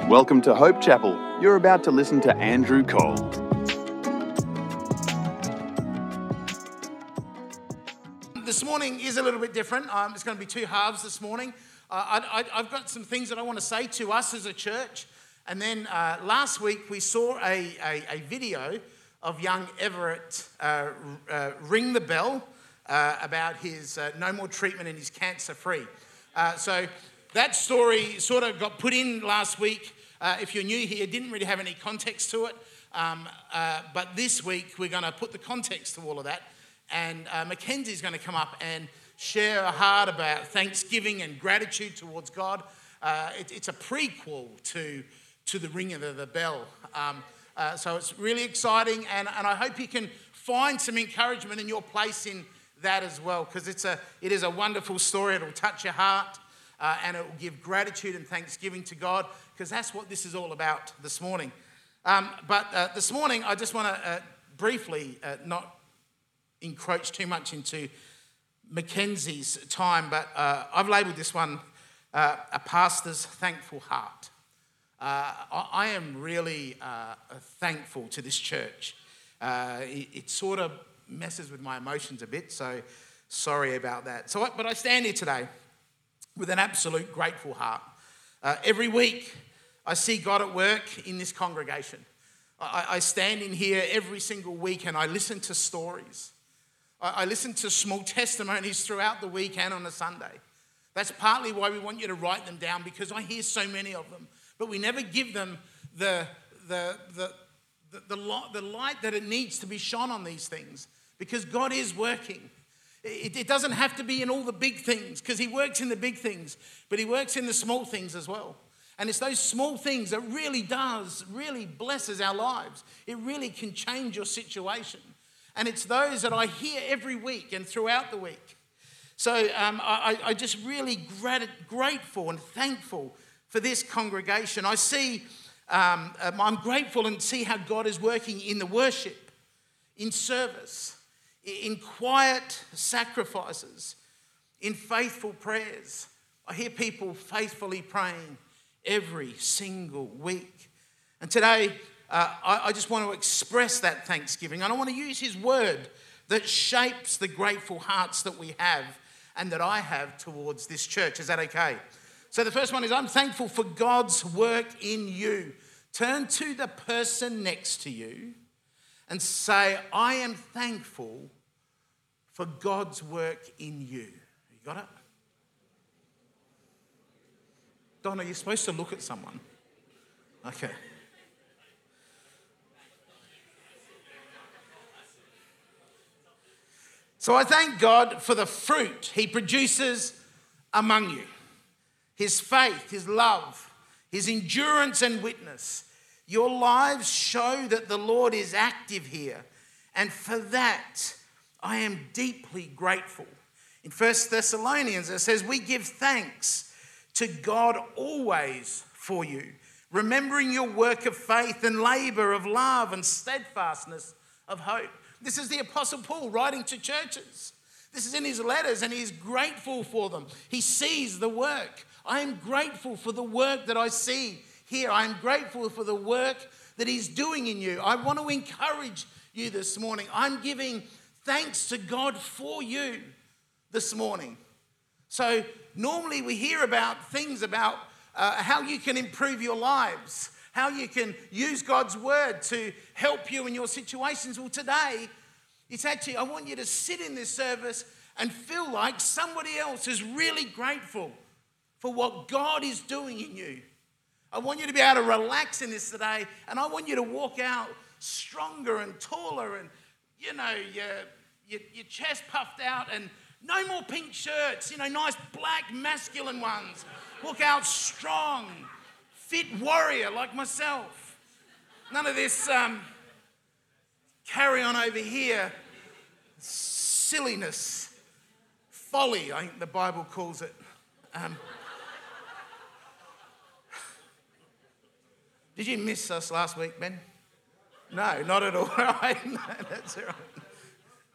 Welcome to Hope Chapel. You're about to listen to Andrew Cole. This morning is a little bit different. It's going to be two halves this morning. I've got some things that I want to say to us as a church. And then last week we saw a video of young Everett ring the bell about his no more treatment and he's cancer-free. So that story sort of got put in last week. If you're new here, didn't really have any context to it. But this week we're going to put the context to all of that. And Mackenzie's going to come up and share a heart about thanksgiving and gratitude towards God. It's a prequel to the ringing of the bell. So it's really exciting, and I hope you can find some encouragement in your place in that as well, because it is a wonderful story. It'll touch your heart, and it will give gratitude and thanksgiving to God, because that's what this is all about this morning. But this morning, I just want to briefly not encroach too much into Mackenzie's time, but I've labelled this one a pastor's thankful heart. I am really thankful to this church. It sort of messes with my emotions a bit, so sorry about that. But I stand here today with an absolute grateful heart. Every week I see God at work in this congregation. I stand in here every single week and I listen to stories. I listen to small testimonies throughout the week and on a Sunday. That's partly why we want you to write them down, because I hear so many of them. But we never give them the light that it needs to be shone on these things, because God is working. It doesn't have to be in all the big things, because he works in the big things, but he works in the small things as well. And it's those small things that really blesses our lives. It really can change your situation. And it's those that I hear every week and throughout the week. So I just really grateful and thankful for this congregation. I see, I'm grateful and see how God is working in the worship, in service, in quiet sacrifices, in faithful prayers. I hear people faithfully praying every single week. And today, I just want to express that thanksgiving. And I want to use his word that shapes the grateful hearts that we have and that I have towards this church. Is that okay? So the first one is, I'm thankful for God's work in you. Turn to the person next to you and say, I am thankful for God's work in you. You got it? Donna, you're supposed to look at someone. Okay. So I thank God for the fruit he produces among you. His faith, his love, his endurance and witness. Your lives show that the Lord is active here. And for that, I am deeply grateful. In 1 Thessalonians, it says, we give thanks to God always for you, remembering your work of faith and labour of love and steadfastness of hope. This is the Apostle Paul writing to churches. This is in his letters, and he's grateful for them. He sees the work. I am grateful for the work that I see here. I am grateful for the work that he's doing in you. I want to encourage you this morning. I'm giving thanks to God for you this morning. So normally we hear about things about how you can improve your lives, how you can use God's word to help you in your situations. Well, today, it's actually, I want you to sit in this service and feel like somebody else is really grateful for what God is doing in you. I want you to be able to relax in this today, and I want you to walk out stronger and taller and, your chest puffed out, and no more pink shirts, nice black masculine ones. Walk out strong, fit warrior like myself. None of this carry on over here, silliness, folly, I think the Bible calls it. Did you miss us last week, Ben? No, not at all. Right? No, that's all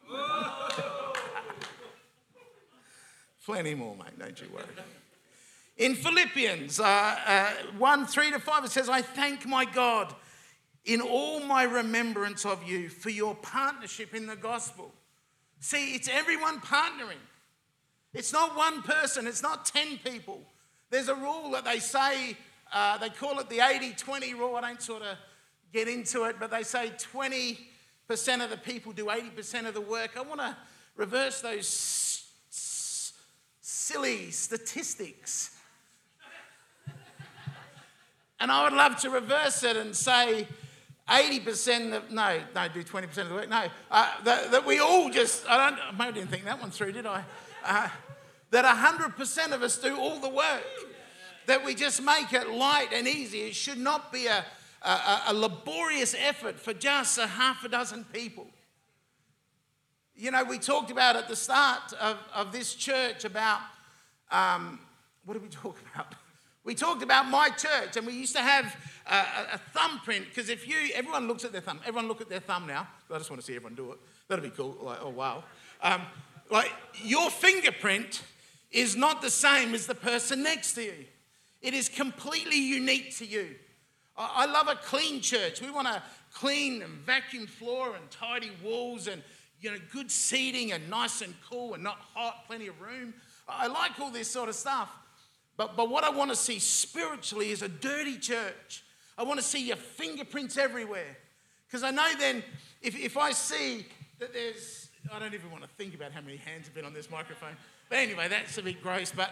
right. Plenty more, mate, don't you worry. In Philippians 1, 3-5, it says, I thank my God in all my remembrance of you for your partnership in the gospel. See, it's everyone partnering. It's not one person. It's not 10 people. There's a rule that they say, they call it the 80-20 rule. I don't sort of get into it, but they say 20% of the people do 80% of the work. I want to reverse those silly statistics. And I would love to reverse it and say 80% of, no, do 20% of the work. No, that we all just, I didn't think that one through, did I? That 100% of us do all the work. That we just make it light and easy. It should not be a laborious effort for just a half a dozen people. You know, we talked about at the start of this church about, what did we talk about? We talked about my church, and we used to have a thumbprint, because everyone looks at their thumb. Everyone look at their thumb now. I just want to see everyone do it. That'll be cool. Like, oh, wow. Like, your fingerprint is not the same as the person next to you. It is completely unique to you. I love a clean church. We want to clean and vacuum floor and tidy walls and, you know, good seating and nice and cool and not hot, plenty of room. I like all this sort of stuff. But what I want to see spiritually is a dirty church. I want to see your fingerprints everywhere. Because I know then, if I see that there's, I don't even want to think about how many hands have been on this microphone. But anyway, that's a bit gross. But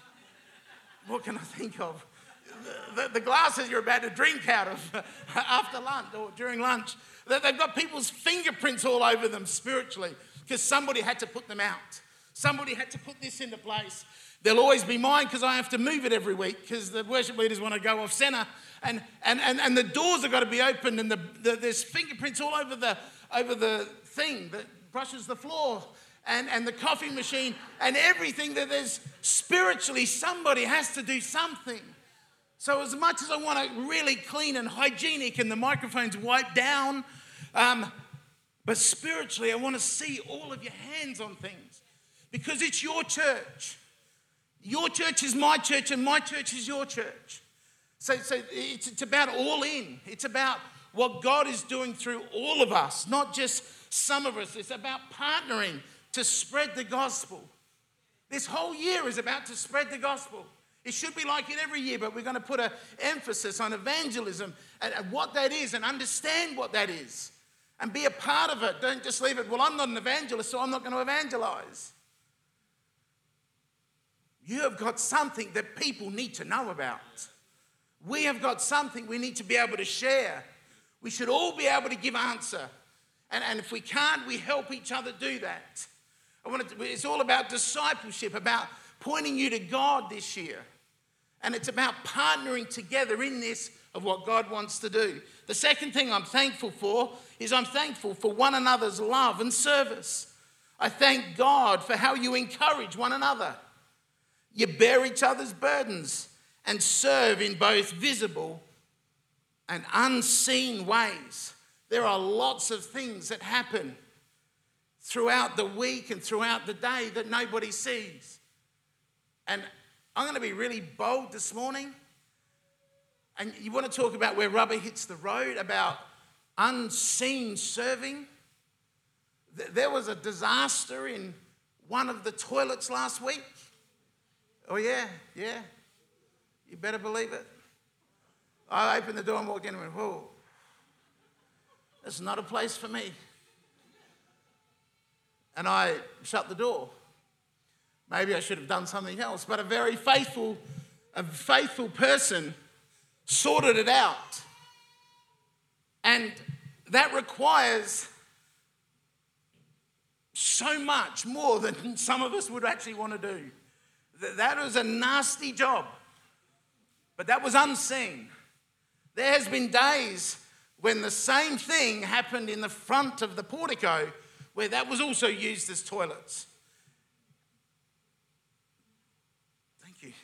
what can I think of? The glasses you're about to drink out of after lunch or during lunch, they've got people's fingerprints all over them spiritually because somebody had to put them out. Somebody had to put this into place. They'll always be mine because I have to move it every week because the worship leaders want to go off centre, and the doors have got to be opened, and there's fingerprints all over the thing that brushes the floor, and the coffee machine, and everything that there's spiritually. Somebody has to do something. So as much as I want to really clean and hygienic and the microphones wiped down, but spiritually I want to see all of your hands on things because it's your church. Your church is my church and my church is your church. So it's about all in. It's about what God is doing through all of us, not just some of us. It's about partnering to spread the gospel. This whole year is about to spread the gospel. It should be like it every year, but we're going to put an emphasis on evangelism and what that is and understand what that is and be a part of it. Don't just leave it, well, I'm not an evangelist, so I'm not going to evangelize. You have got something that people need to know about. We have got something we need to be able to share. We should all be able to give answer. And if we can't, we help each other do that. It's all about discipleship, about pointing you to God this year. And it's about partnering together in this of what God wants to do. The second thing I'm thankful for is I'm thankful for one another's love and service. I thank God for how you encourage one another. You bear each other's burdens and serve in both visible and unseen ways. There are lots of things that happen throughout the week and throughout the day that nobody sees. And I'm going to be really bold this morning. And you want to talk about where rubber hits the road, about unseen serving. There was a disaster in one of the toilets last week. Oh, yeah. You better believe it. I opened the door and walked in and went, whoa, that's not a place for me. And I shut the door. Maybe I should have done something else, but a very faithful person sorted it out. And that requires so much more than some of us would actually want to do. That was a nasty job, but that was unseen. There has been days when the same thing happened in the front of the portico where that was also used as toilets. Thank you.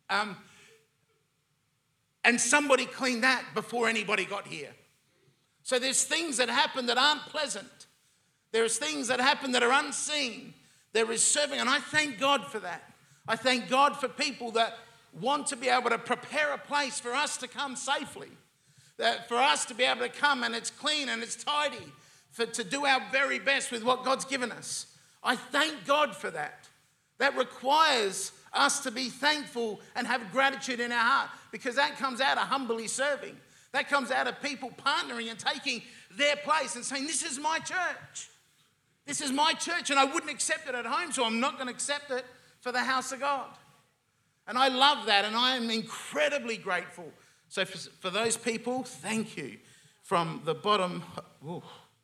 And somebody cleaned that before anybody got here. So there's things that happen that aren't pleasant. There's things that happen that are unseen. There is serving, and I thank God for that. I thank God for people that want to be able to prepare a place for us to come safely, that for us to be able to come and it's clean and it's tidy, to do our very best with what God's given us. I thank God for that. That requires us to be thankful and have gratitude in our heart, because that comes out of humbly serving. That comes out of people partnering and taking their place and saying, this is my church. This is my church, and I wouldn't accept it at home, so I'm not going to accept it for the house of God. And I love that, and I am incredibly grateful. So for those people, thank you from the bottom. Ooh.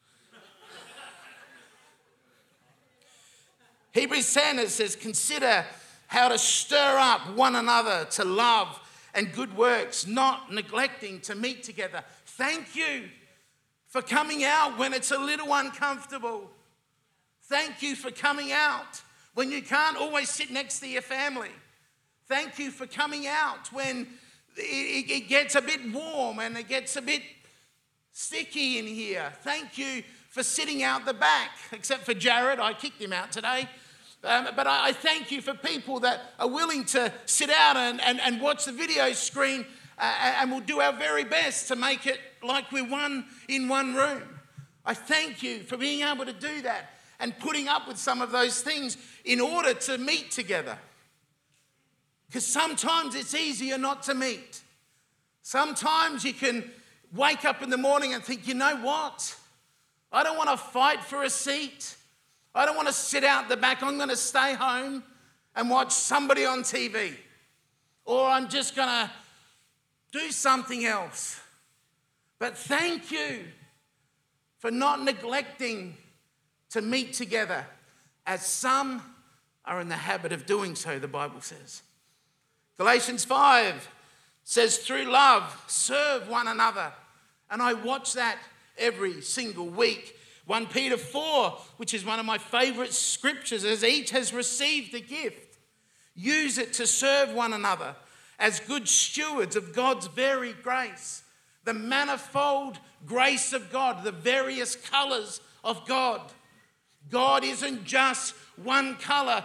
Hebrews 10, it says, consider how to stir up one another to love and good works, not neglecting to meet together. Thank you for coming out when it's a little uncomfortable. Thank you for coming out when you can't always sit next to your family. Thank you for coming out when it gets a bit warm and it gets a bit sticky in here. Thank you for sitting out the back, except for Jared. I kicked him out today. But I thank you for people that are willing to sit out and watch the video screen, and we'll do our very best to make it like we're one in one room. I thank you for being able to do that and putting up with some of those things in order to meet together. Because sometimes it's easier not to meet. Sometimes you can wake up in the morning and think, you know what? I don't want to fight for a seat. I don't want to sit out the back. I'm going to stay home and watch somebody on TV. Or I'm just going to do something else. But thank you for not neglecting to meet together, as some are in the habit of doing so, the Bible says. Galatians 5 says, through love, serve one another. And I watch that every single week. 1 Peter 4, which is one of my favorite scriptures, as each has received a gift, use it to serve one another as good stewards of God's very grace. The manifold grace of God, the various colors of God. God isn't just one color.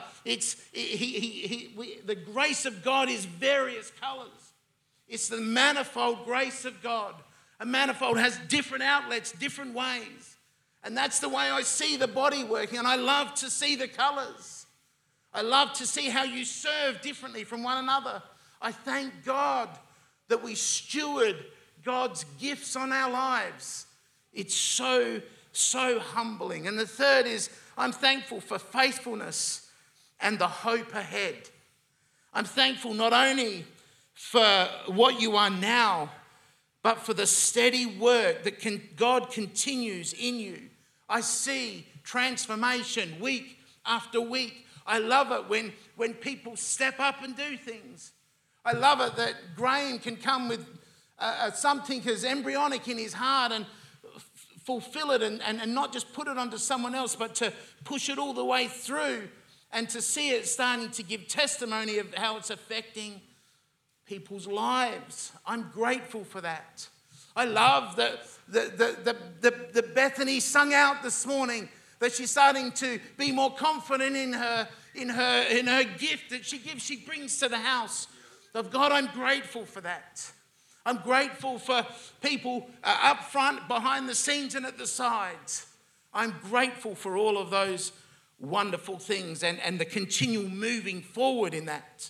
The grace of God is various colors. It's the manifold grace of God. A manifold has different outlets, different ways. And that's the way I see the body working. And I love to see the colors. I love to see how you serve differently from one another. I thank God that we steward God's gifts on our lives. It's so humbling. And the third is, I'm thankful for faithfulness and the hope ahead. I'm thankful not only for what you are now, but for the steady work that God continues in you. I see transformation week after week. I love it when people step up and do things. I love it that Graham can come with something as embryonic in his heart and fulfill it and not just put it onto someone else, but to push it all the way through and to see it starting to give testimony of how it's affecting people's lives. I'm grateful for that. I love that the Bethany sung out this morning that she's starting to be more confident in her gift that she gives, she brings to the house of God. I'm grateful for that. I'm grateful for people up front, behind the scenes, and at the sides. I'm grateful for all of those wonderful things and the continual moving forward in that.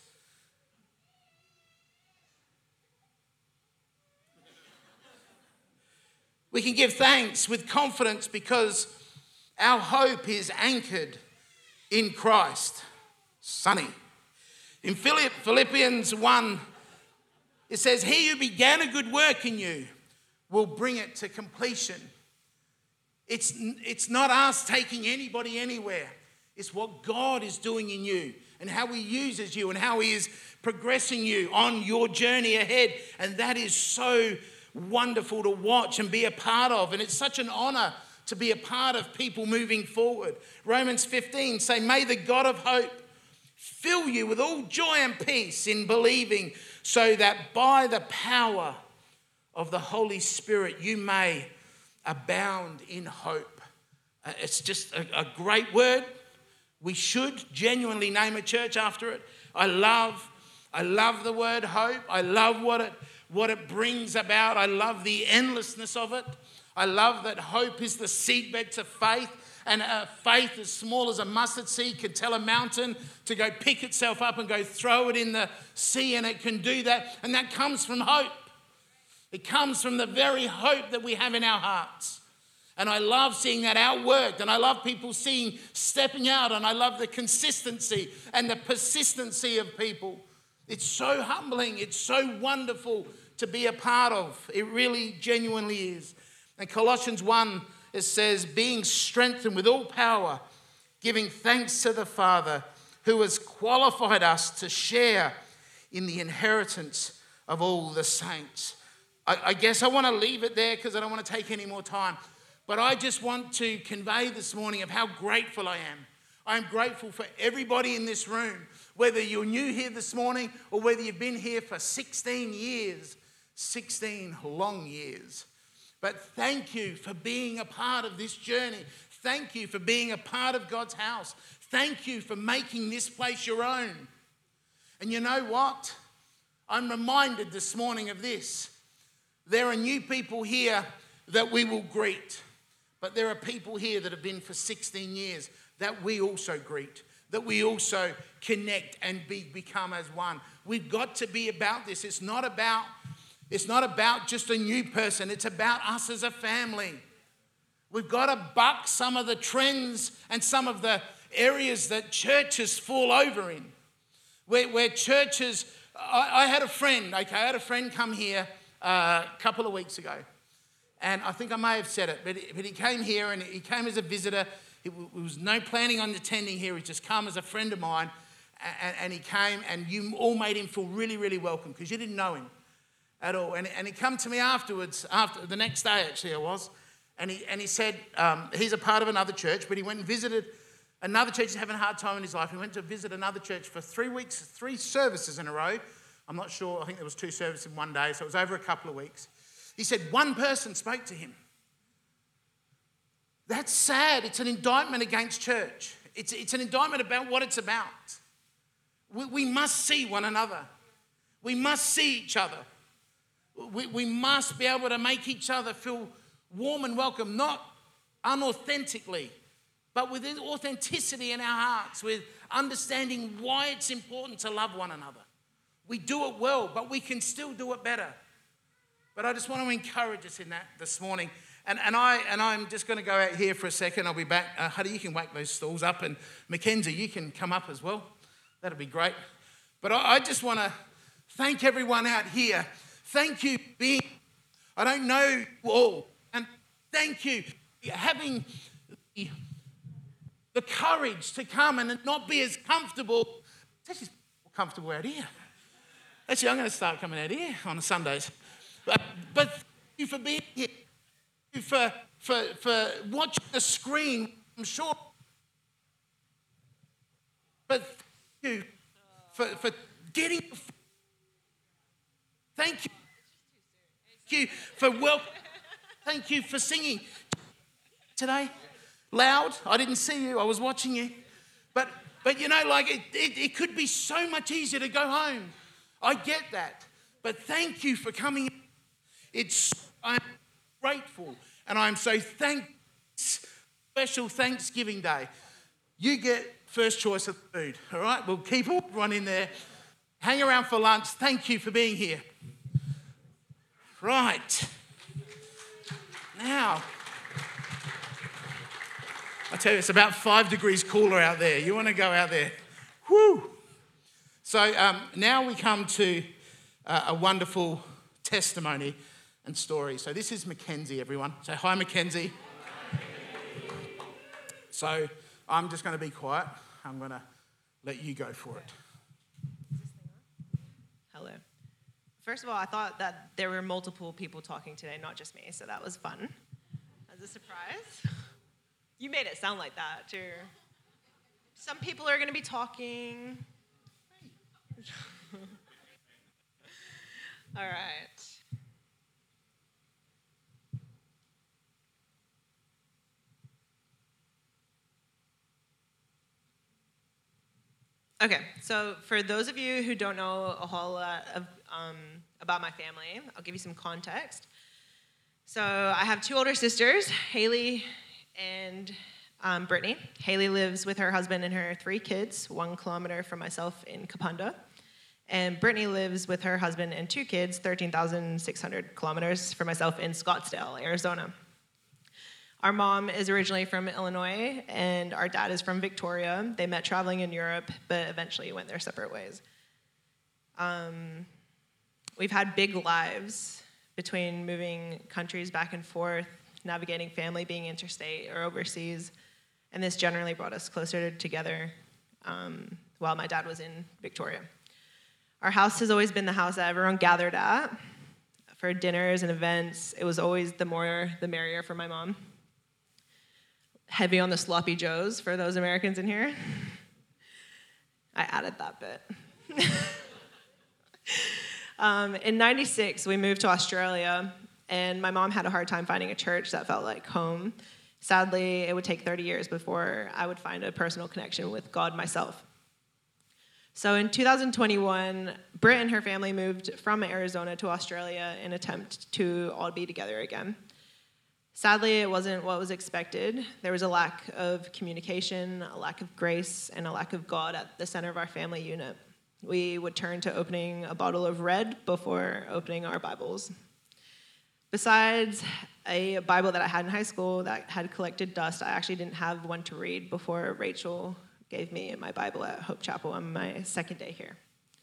We can give thanks with confidence because our hope is anchored in Christ. Sonny. In Philippians 1, it says, he who began a good work in you will bring it to completion. It's not us taking anybody anywhere. It's what God is doing in you and how he uses you and how he is progressing you on your journey ahead. And that is so wonderful to watch and be a part of. And it's such an honor to be a part of people moving forward. Romans 15 say, may the God of hope fill you with all joy and peace in believing, so that by the power of the Holy Spirit you may abound in hope. It's just a great word. We should genuinely name a church after it. I love I love the word hope. I love what it brings about. I love the endlessness of it. I love that hope is the seedbed to faith. And faith as small as a mustard seed can tell a mountain to go pick itself up and go throw it in the sea, and it can do that. And that comes from hope. It comes from the very hope that we have in our hearts. And I love seeing that outworked, and I love people stepping out, and I love the consistency and the persistency of people. It's so humbling. It's so wonderful to be a part of. It really genuinely is. And Colossians 1, it says, being strengthened with all power, giving thanks to the Father who has qualified us to share in the inheritance of all the saints. I guess I want to leave it there because I don't want to take any more time. But I just want to convey this morning of how grateful I am. I am grateful for everybody in this room, whether you're new here this morning or whether you've been here for 16 years, 16 long years. But thank you for being a part of this journey. Thank you for being a part of God's house. Thank you for making this place your own. And you know what? I'm reminded this morning of this. There are new people here that we will greet. But there are people here that have been for 16 years that we also greet, that we also connect and become as one. We've got to be about this. It's not about just a new person. It's about us as a family. We've got to buck some of the trends and some of the areas that churches fall over in. Where churches, I had a friend come here a couple of weeks ago. And I think I may have said it, but he came here and he came as a visitor. He was no planning on attending here. He just come as a friend of mine. And he came and you all made him feel really, really welcome because you didn't know him at all. And he come to me afterwards, after the next day actually it was. And he said he's a part of another church, but he went and visited another church. He's having a hard time in his life. He went to visit another church for 3 weeks, 3 services in a row. I'm not sure. I think there was 2 services in one day. So it was over a couple of weeks. He said one person spoke to him. That's sad. It's an indictment against church. It's an indictment about what it's about. We must see one another. We must see each other. We must be able to make each other feel warm and welcome, not unauthentically, but with authenticity in our hearts, with understanding why it's important to love one another. We do it well, but we can still do it better. But I just want to encourage us in that this morning. And I'm just going to go out here for a second. I'll be back. Huddy, you can whack those stools up. And Mackenzie, you can come up as well. That'll be great. But I just want to thank everyone out here. Thank you for being, I don't know you all. And thank you for having the courage to come and not be as comfortable. It's actually more comfortable out here. Actually, I'm going to start coming out here on Sundays. But thank you for being here. Thank you for watching the screen, I'm sure. But thank you for getting. Thank you. Thank you for welcome. Thank you for singing today. Loud. I didn't see you. I was watching you. But you know, like it could be so much easier to go home. I get that. But thank you for coming. I'm grateful and I'm so thankful. Special Thanksgiving Day. You get first choice of food, all right? We'll keep everyone in there. Hang around for lunch. Thank you for being here. Right. Now, I tell you, it's about 5 degrees cooler out there. You want to go out there. Whew. So now we come to a wonderful testimony and story. So this is Mackenzie, everyone. Say hi, Mackenzie. So I'm just going to be quiet. I'm going to let you go for it. Hello. First of all, I thought that there were multiple people talking today, not just me, so that was fun. As a surprise. You made it sound like that, too. Some people are going to be talking. All right. Okay, so for those of you who don't know a whole lot about my family, I'll give you some context. So I have two older sisters, Haley and Brittany. Haley lives with her husband and her 3 kids, 1 kilometer from myself in Kapunda. And Brittany lives with her husband and 2 kids, 13,600 kilometers from myself in Scottsdale, Arizona. Our mom is originally from Illinois, and our dad is from Victoria. They met traveling in Europe, but eventually went their separate ways. We've had big lives between moving countries back and forth, navigating family, being interstate or overseas, and this generally brought us closer together while my dad was in Victoria. Our house has always been the house that everyone gathered at for dinners and events. It was always the more the merrier for my mom. Heavy on the sloppy joes for those Americans in here. I added that bit. In 96, we moved to Australia, and my mom had a hard time finding a church that felt like home. Sadly, it would take 30 years before I would find a personal connection with God myself. So in 2021, Britt and her family moved from Arizona to Australia in an attempt to all be together again. Sadly, it wasn't what was expected. There was a lack of communication, a lack of grace, and a lack of God at the center of our family unit. We would turn to opening a bottle of red before opening our Bibles. Besides a Bible that I had in high school that had collected dust, I actually didn't have one to read before Rachel gave me my Bible at Hope Chapel on my second day here.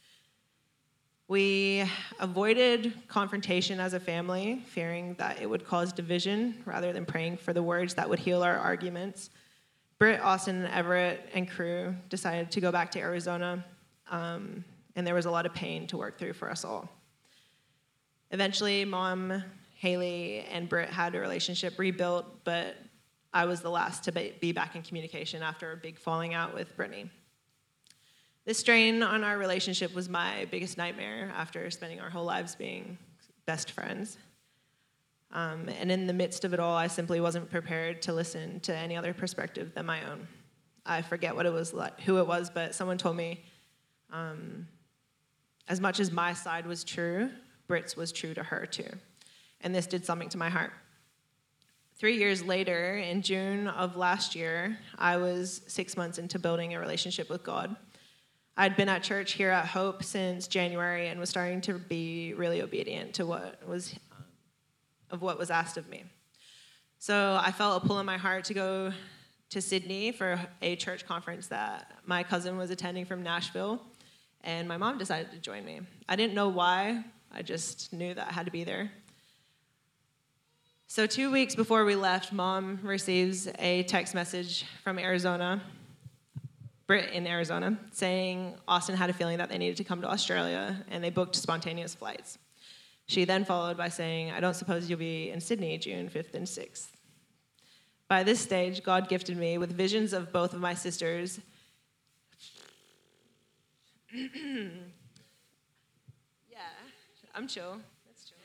We avoided confrontation as a family, fearing that it would cause division rather than praying for the words that would heal our arguments. Britt, Austin, Everett, and crew decided to go back to Arizona, and there was a lot of pain to work through for us all. Eventually, Mom, Haley, and Britt had a relationship rebuilt, but I was the last to be back in communication after a big falling out with Brittany. This strain on our relationship was my biggest nightmare after spending our whole lives being best friends. And in the midst of it all, I simply wasn't prepared to listen to any other perspective than my own. I forget what it was like, who it was, but someone told me, as much as my side was true, Britt's was true to her too. And this did something to my heart. 3 years later, in June of last year, I was 6 months into building a relationship with God. I'd been at church here at Hope since January and was starting to be really obedient to what was asked of me. So I felt a pull in my heart to go to Sydney for a church conference that my cousin was attending from Nashville, and my mom decided to join me. I didn't know why, I just knew that I had to be there. So 2 weeks before we left, Mom receives a text message from Arizona, Britt in Arizona, saying Austin had a feeling that they needed to come to Australia, and they booked spontaneous flights. She then followed by saying, I don't suppose you'll be in Sydney June 5th and 6th. By this stage, God gifted me with visions of both of my sisters. Yeah, I'm chill. That's chill.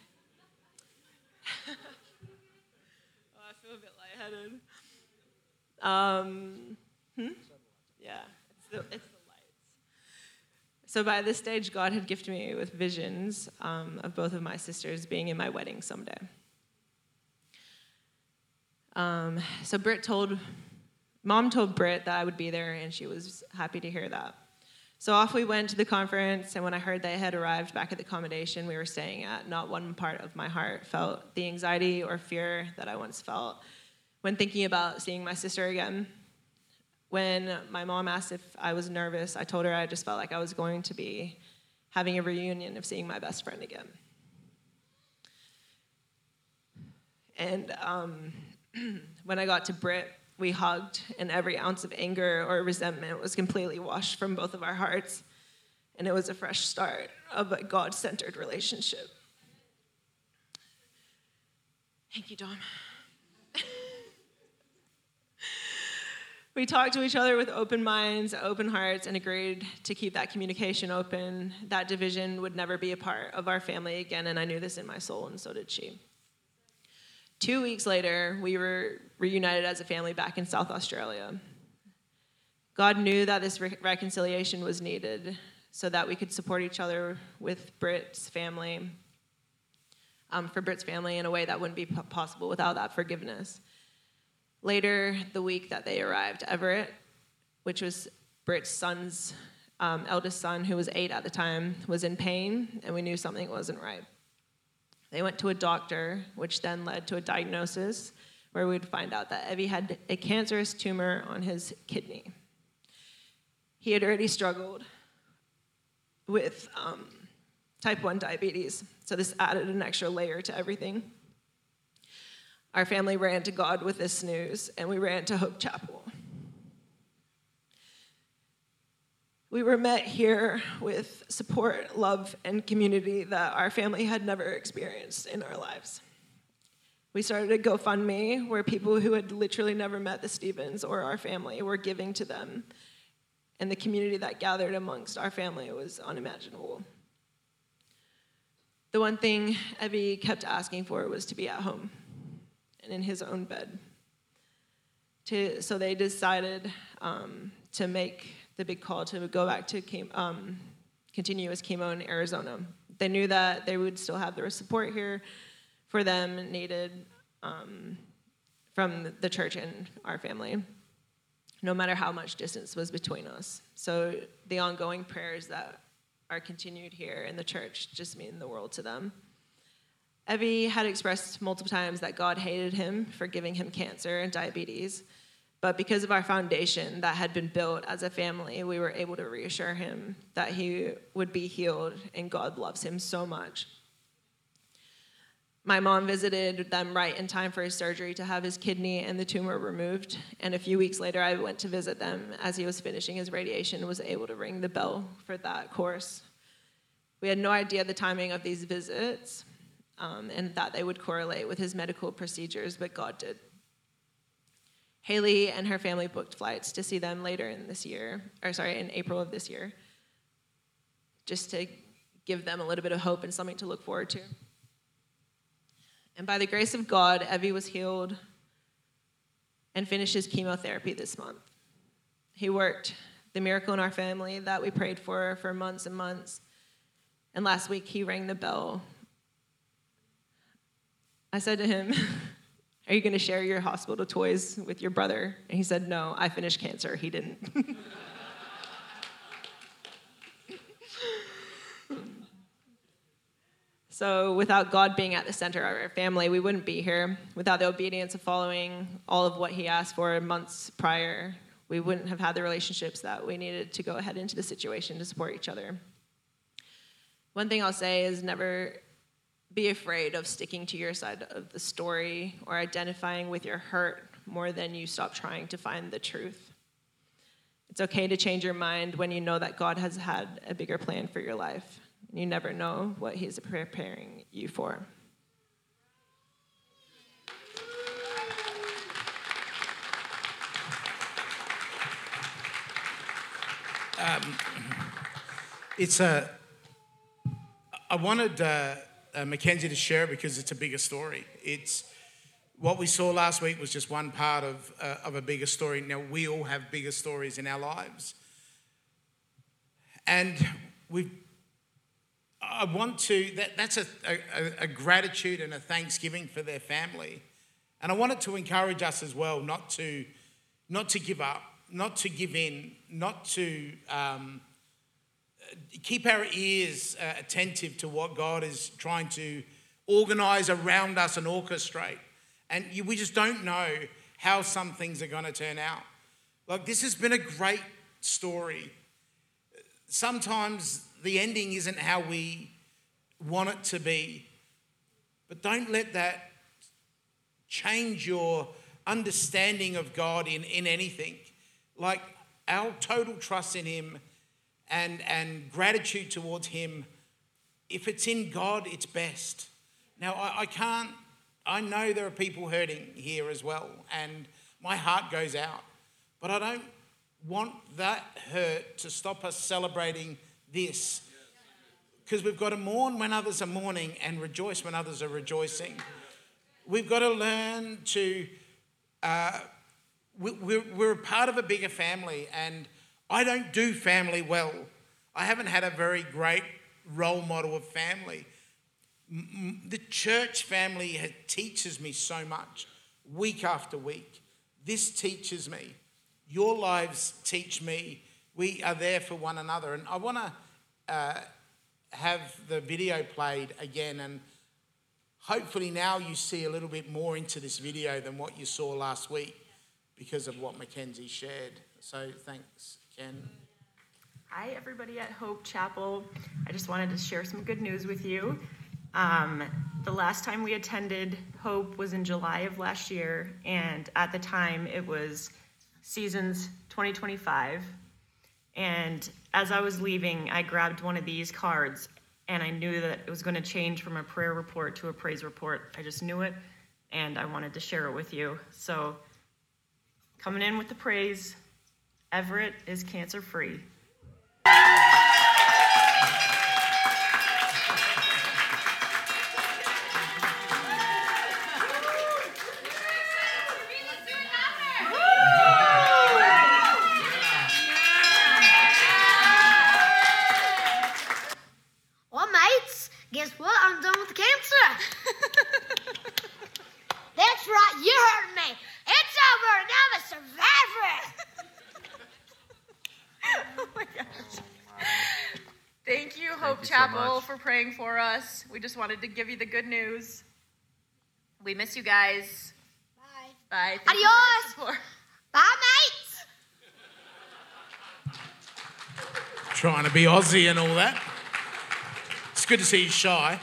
Oh, I feel a bit lightheaded. Yeah, it's the lights. So by this stage, God had gifted me with visions of both of my sisters being in my wedding someday. So Mom told Britt that I would be there, and she was happy to hear that. So off we went to the conference, and when I heard they had arrived back at the accommodation we were staying at, not one part of my heart felt the anxiety or fear that I once felt when thinking about seeing my sister again. When my mom asked if I was nervous, I told her I just felt like I was going to be having a reunion of seeing my best friend again. And when I got to Britt, we hugged, and every ounce of anger or resentment was completely washed from both of our hearts, and it was a fresh start of a God-centered relationship. Thank you, Dom. We talked to each other with open minds, open hearts, and agreed to keep that communication open. That division would never be a part of our family again, and I knew this in my soul, and so did she. 2 weeks later, we were reunited as a family back in South Australia. God knew that this reconciliation was needed so that we could support each other with Britt's family, for Britt's family in a way that wouldn't be possible without that forgiveness. Later, the week that they arrived, Everett, which was Britt's son's eldest son, who was 8 at the time, was in pain, and we knew something wasn't right. They went to a doctor, which then led to a diagnosis where we'd find out that Evie had a cancerous tumor on his kidney. He had already struggled with type 1 diabetes, so this added an extra layer to everything. Our family ran to God with this news, and we ran to Hope Chapel. We were met here with support, love, and community that our family had never experienced in our lives. We started a GoFundMe where people who had literally never met the Stevens or our family were giving to them, and the community that gathered amongst our family was unimaginable. The one thing Evie kept asking for was to be at home and in his own bed. So they decided to make the big call to go back to continuous chemo in Arizona. They knew that they would still have the support here for them needed from the church and our family, no matter how much distance was between us. So the ongoing prayers that are continued here in the church just mean the world to them. Evie had expressed multiple times that God hated him for giving him cancer and diabetes, but because of our foundation that had been built as a family, we were able to reassure him that he would be healed and God loves him so much. My mom visited them right in time for his surgery to have his kidney and the tumor removed, and a few weeks later I went to visit them as he was finishing his radiation and was able to ring the bell for that course. We had no idea the timing of these visits and that they would correlate with his medical procedures, but God did. Haley and her family booked flights to see them later in April of this year, just to give them a little bit of hope and something to look forward to. And by the grace of God, Evie was healed and finished his chemotherapy this month. He worked the miracle in our family that we prayed for months and months. And last week, he rang the bell. I said to him, "Are you going to share your hospital toys with your brother?" And he said, "No, I finished cancer." He didn't. So without God being at the center of our family, we wouldn't be here. Without the obedience of following all of what he asked for months prior, we wouldn't have had the relationships that we needed to go ahead into the situation to support each other. One thing I'll say is never be afraid of sticking to your side of the story or identifying with your hurt more than you stop trying to find the truth. It's okay to change your mind when you know that God has had a bigger plan for your life. You never know what he's preparing you for. I wanted Mackenzie to share it because it's a bigger story. It's what we saw last week was just one part of a bigger story. Now, we all have bigger stories in our lives. And I want to, that's a gratitude and a thanksgiving for their family. And I wanted to encourage us as well not to give up, not to give in, not to keep our ears attentive to what God is trying to organize around us and orchestrate. And we just don't know how some things are going to turn out. Like, this has been a great story. Sometimes the ending isn't how we want it to be, but don't let that change your understanding of God in anything. Like, our total trust in him and gratitude towards him, if it's in God, it's best. Now, I know there are people hurting here as well, and my heart goes out, but I don't want that hurt to stop us celebrating this, because we've got to mourn when others are mourning and rejoice when others are rejoicing. We've got to learn to we're a part of a bigger family, and I don't do family well. I haven't had a very great role model of family. The church family teaches me so much, week after week. This teaches me. Your lives teach me. We are there for one another. And I want to have the video played again, and hopefully now you see a little bit more into this video than what you saw last week because of what Mackenzie shared. So thanks, Ken. Hi, everybody at Hope Chapel. I just wanted to share some good news with you. The last time we attended Hope was in July of last year, and at the time it was Seasons 2025. And as I was leaving, I grabbed one of these cards, and I knew that it was going to change from a prayer report to a praise report. I just knew it, and I wanted to share it with you. So, coming in with the praise, Everett is cancer-free. Well, mates, guess what? I'm done with cancer. That's right, you heard me. It's over, and I'm a survivor. Oh my gosh. Thank you, Hope Chapel, for praying for us. We just wanted to give you the good news. We miss you guys. Bye. Bye. Thank you for your Adios. support. Bye, mates. Trying to be Aussie and all that. It's good to see you shy.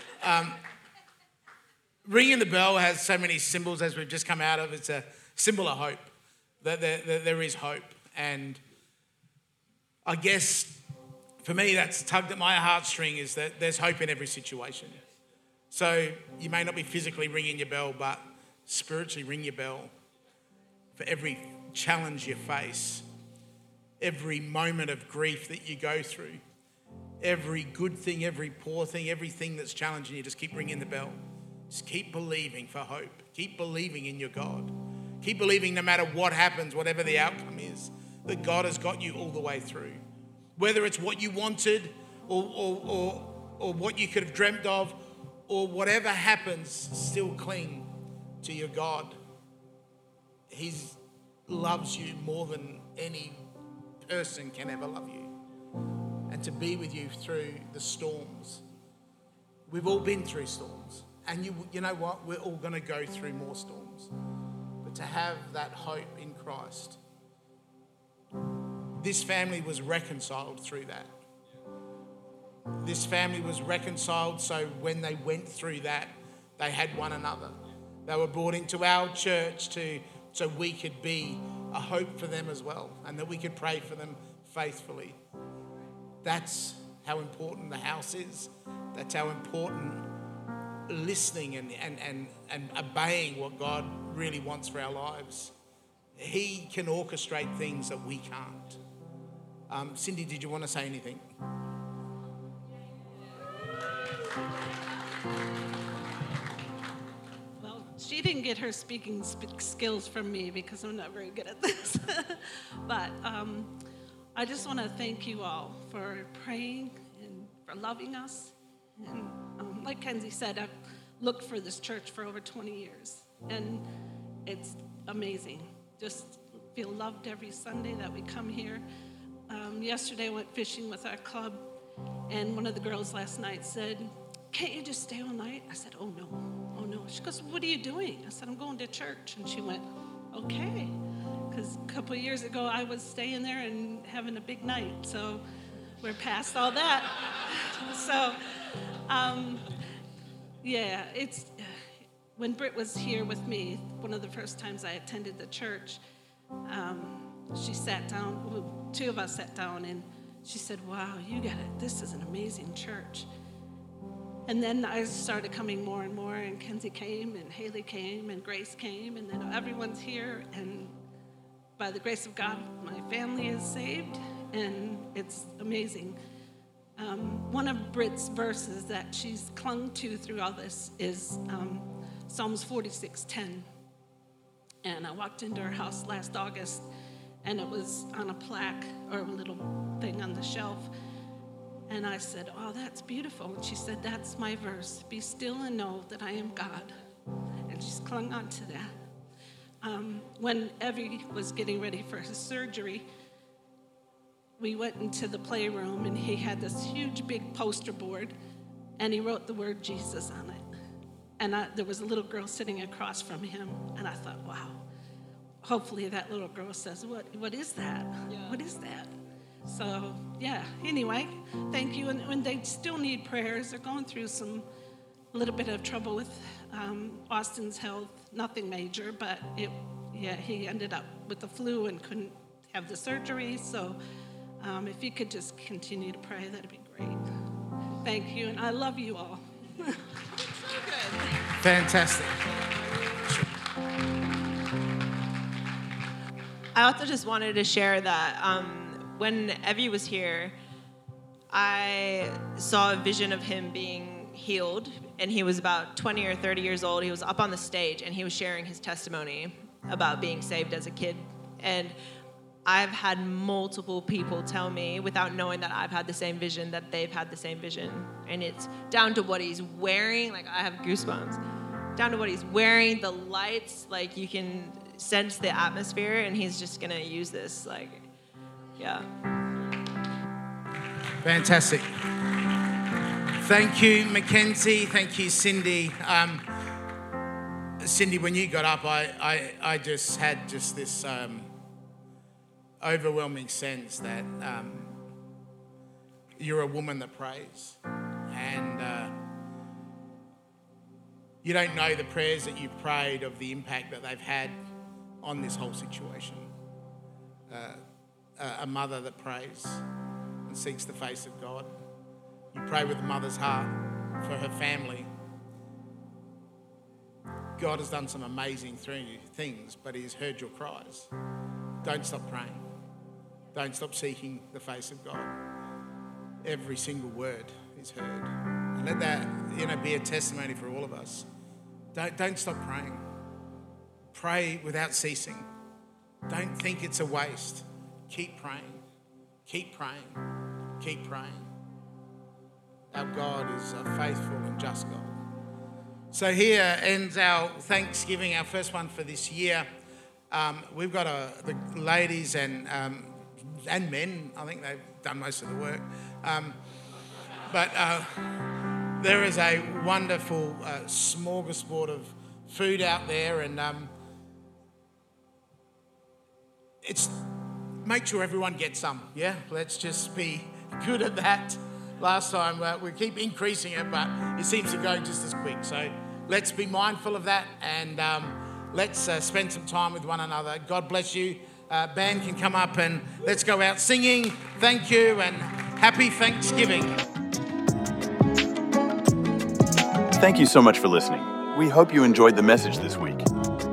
Ringing the bell has so many symbols, as we've just come out of. It's a symbol of hope, that there is hope. And I guess for me, that's tugged at my heartstring, is that there's hope in every situation. So you may not be physically ringing your bell, but spiritually ring your bell for every challenge you face, every moment of grief that you go through, every good thing, every poor thing, everything that's challenging you. Just keep ringing the bell. Just keep believing for hope. Keep believing in your God. Keep believing no matter what happens, whatever the outcome is, that God has got you all the way through. Whether it's what you wanted or what you could have dreamt of, or whatever happens, still cling to your God. He loves you more than any person can ever love you. And to be with you through the storms. We've all been through storms. And you know what? We're all going to go through more storms. But to have that hope in Christ. This family was reconciled through that. This family was reconciled, so when they went through that, they had one another. They were brought into our church so we could be a hope for them as well, and that we could pray for them faithfully. That's how important the house is. That's how important listening and obeying what God really wants for our lives. He can orchestrate things that we can't. Cindy, did you want to say anything? Well, she didn't get her speaking skills from me because I'm not very good at this. But I just want to thank you all for praying and for loving us. And like Kenzie said, I've looked for this church for over 20 years. And it's amazing. Just feel loved every Sunday that we come here. Yesterday I went fishing with our club. And one of the girls last night said, "Can't you just stay all night?" I said, oh no. She goes, "What are you doing?" I said, "I'm going to church." And she went, "Okay." Because a couple of years ago, I was staying there and having a big night. So we're past all that. So, yeah, it's when Britt was here with me, one of the first times I attended the church, she sat down, two of us sat down, and she said, "Wow, you got it. This is an amazing church." And then I started coming more and more, and Kenzie came, and Haley came, and Grace came, and then everyone's here. And by the grace of God, my family is saved, and it's amazing. One of Britt's verses that she's clung to through all this is Psalms 46:10. And I walked into her house last August, and it was on a plaque or a little thing on the shelf. And I said, "Oh, that's beautiful." And she said, "That's my verse. Be still and know that I am God." And she's clung on to that. When Evie was getting ready for his surgery, we went into the playroom, and he had this huge, big poster board, and he wrote the word Jesus on it. And there was a little girl sitting across from him, and I thought, wow, hopefully that little girl says, what is that? Yeah. What is that? So, yeah, anyway, thank you. And they still need prayers. They're going through a little bit of trouble with Austin's health. Nothing major, but he ended up with the flu and couldn't have the surgery. So if you could just continue to pray, that'd be great. Thank you, and I love you all. So good. Fantastic. I also just wanted to share that when Evie was here, I saw a vision of him being healed, and he was about 20 or 30 years old. He was up on the stage, and he was sharing his testimony about being saved as a kid. And I've had multiple people tell me, without knowing that I've had the same vision, that they've had the same vision. And it's down to what he's wearing. Like, I have goosebumps. Down to what he's wearing, the lights, like, you can sense the atmosphere, and he's just going to use this, like, yeah. Fantastic. Thank you, Mackenzie. Thank you, Cindy. Cindy, when you got up, I just had this overwhelming sense that you're a woman that prays, and you don't know the prayers that you've prayed of the impact that they've had on this whole situation. A mother that prays and seeks the face of God. You pray with a mother's heart for her family. God has done some amazing things, but He's heard your cries. Don't stop praying. Don't stop seeking the face of God. Every single word is heard. And let that, be a testimony for all of us. Don't stop praying. Pray without ceasing. Don't think it's a waste. Keep praying. Keep praying. Keep praying. Our God is a faithful and just God. So here ends our Thanksgiving, our first one for this year. We've got the ladies and men. I think they've done most of the work. But there is a wonderful smorgasbord of food out there, and it's make sure everyone gets some. Yeah, let's just be good at that. Last time we keep increasing it, but it seems to go just as quick. So let's be mindful of that, and let's spend some time with one another. God bless you. Band can come up, and let's go out singing. Thank you, and happy Thanksgiving. Thank you so much for listening. We hope you enjoyed the message this week.